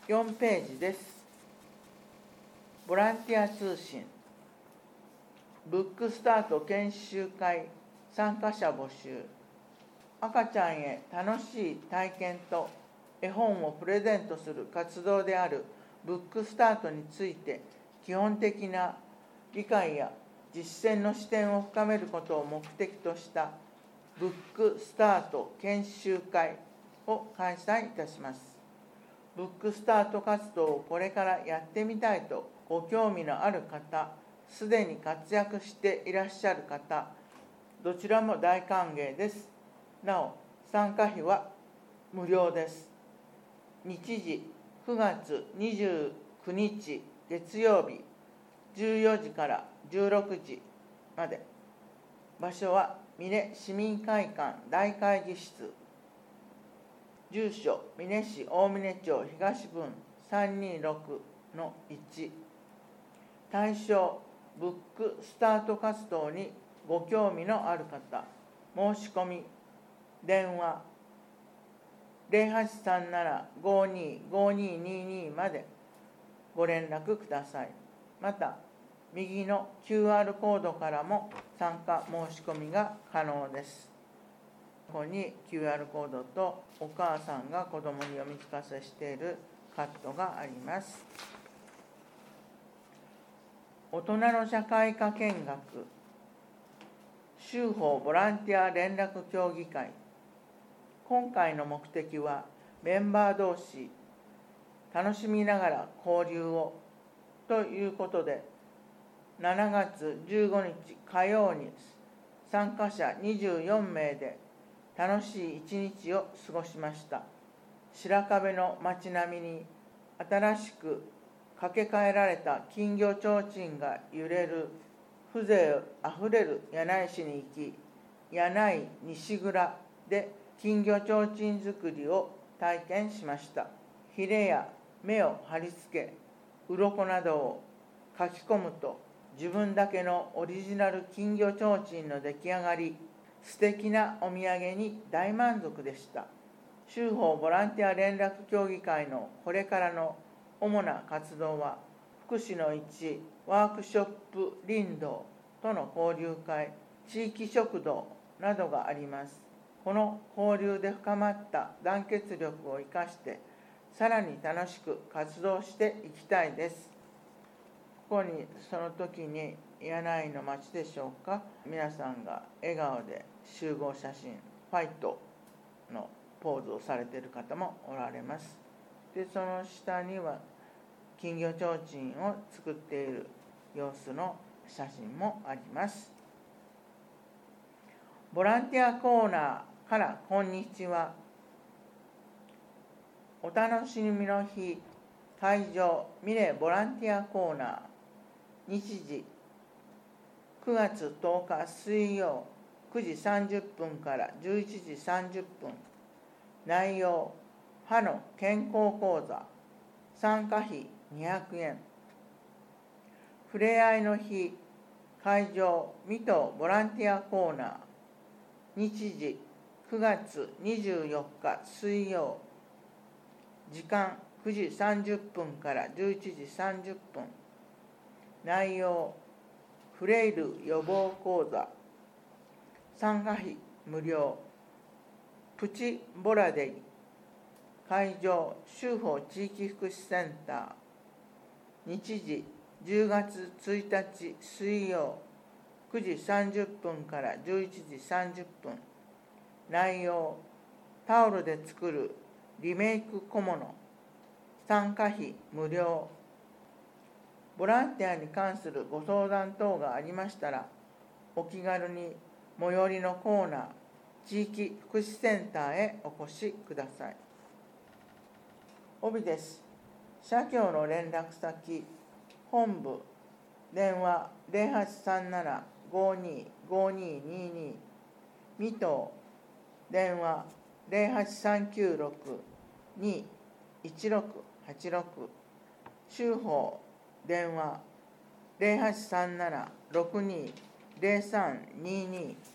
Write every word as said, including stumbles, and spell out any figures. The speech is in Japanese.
よんページです。ボランティア通信。ブックスタート研修会参加者募集。赤ちゃんへ楽しい体験と絵本をプレゼントする活動であるブックスタートについて基本的な理解や実践の視点を深めることを目的としたブックスタート研修会を開催いたします。ブックスタート活動をこれからやってみたいとご興味のある方、すでに活躍していらっしゃる方、どちらも大歓迎です。なお、参加費は無料です。日時くがつにじゅうくにち月曜日じゅうよじからじゅうろくじまで。場所は美祢市民会館大会議室。住所美祢市大峰町東分さんにろくのいち。対象ブックスタート活動にご興味のある方。申し込み電話ゼロはちさんなな ごーにー ごーにーにーにーまでご連絡ください。また右の キューアール コードからも参加申し込みが可能です。ここに キューアール コードとお母さんが子どもに読み聞かせしているカットがあります。大人の社会科見学州法ボランティア連絡協議会。今回の目的はメンバー同士楽しみながら交流をということで、しちがつじゅうごにち火曜に参加者にじゅうよんめいで楽しい一日を過ごしました。白壁の街並みに新しく掛け替えられた金魚提灯が揺れる風情あふれる柳井市に行き、柳井西蔵で金魚提灯作りを体験しました。ヒレや目を貼り付け、鱗などを書き込むと自分だけのオリジナル金魚提灯の出来上がり、素敵なお土産に大満足でした。州法ボランティア連絡協議会のこれからの主な活動は、福祉の市ワークショップ林道との交流会、地域食堂などがあります。この交流で深まった団結力を生かして、さらに楽しく活動していきたいです。ここにその時に柳井の町でしょうか、皆さんが笑顔で集合写真、ファイトのポーズをされている方もおられます。で、その下には金魚提灯を作っている様子の写真もあります。ボランティアコーナーからこんにちは。お楽しみの日、会場美祢ボランティアコーナー。日時くがつとおか水曜くじさんじゅっぷんからじゅういちじさんじゅっぷん。内容歯の健康講座。参加費にひゃくえん。ふれあいの日、会場水戸ボランティアコーナー。日時くがつにじゅうよっか水曜。時間くじさんじゅっぷんからじゅういちじさんじゅっぷん。内容フレイル予防講座。参加費無料。プチボラデイ。会場州法地域福祉センター。日時じゅうがつついたち水曜くじさんじゅっぷんからじゅういちじさんじゅっぷん。内容タオルで作るリメイク小物。参加費無料。ボランティアに関するご相談等がありましたら、お気軽に最寄りのコーナー地域福祉センターへお越しください。帯です。社協の連絡先、本部電話ゼロはちさんなな ごーにー ごーにーにーにー。水戸電話ゼロはちさんきゅうろく にーいちろくはちろく。州法電話ゼロはちさんなな ろくにー ゼロさんにーにー。